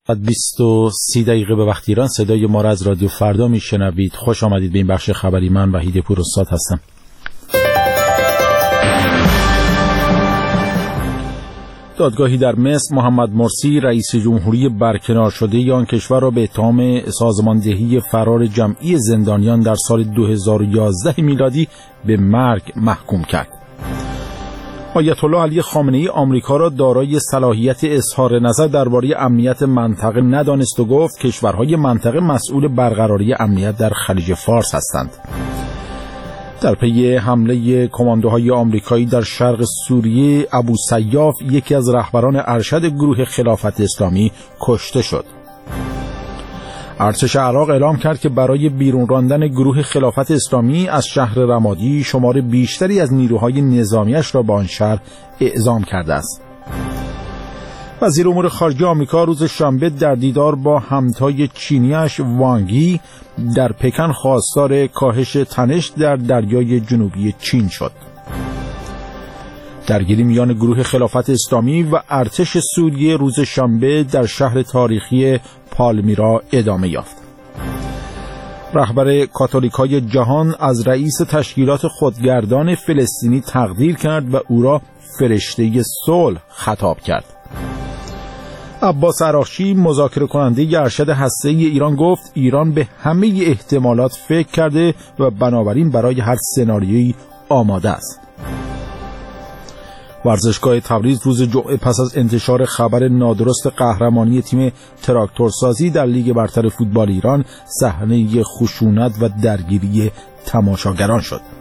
23 دقیقه به وقت ایران. صدای ما را از رادیو فردا میشنوید. خوش آمدید به این بخش خبری. من وحید پوراستاد هستم. دادگاهی در مصر محمد مرسی رئیس جمهوری برکنار شده آن کشور را به اتهام سازماندهی فرار جمعی زندانیان در سال 2011 میلادی به مرگ محکوم کرد. آیت الله علی خامنه‌ای آمریکا را دارای صلاحیت اظهار نظر درباره امنیت منطقه ندانست و گفت کشورهای منطقه مسئول برقراری امنیت در خلیج فارس هستند. در پی حمله کماندوهای آمریکایی در شرق سوریه، ابو سیاف یکی از رهبران ارشد گروه خلافت اسلامی کشته شد. ارتش عراق اعلام کرد که برای بیرون راندن گروه خلافت اسلامی از شهر رمادی شمار بیشتری از نیروهای نظامیش را به آن شهر اعزام کرده است. وزیر امور خارجه آمریکا روز شنبه در دیدار با همتای چینیش وانگی در پکن خواستار کاهش تنش در دریای جنوبی چین شد. درگیری میان گروه خلافت اسلامی و ارتش سوریه روز شنبه در شهر تاریخی پالمیرا ادامه یافت. رهبر کاتولیکای جهان از رئیس تشکیلات خودگردان فلسطینی تقدیر کرد و او را فرشته صلح خطاب کرد. عباس عراقچی مذاکره کننده ارشد هسته‌ای ایران گفت ایران به همه احتمالات فکر کرده و بنابراین برای هر سناریویی آماده است. ورزشگاه تبریز روز جمعه پس از انتشار خبر نادرست قهرمانی تیم تراکتورسازی در لیگ برتر فوتبال ایران صحنه خشونت و درگیری تماشاگران شد.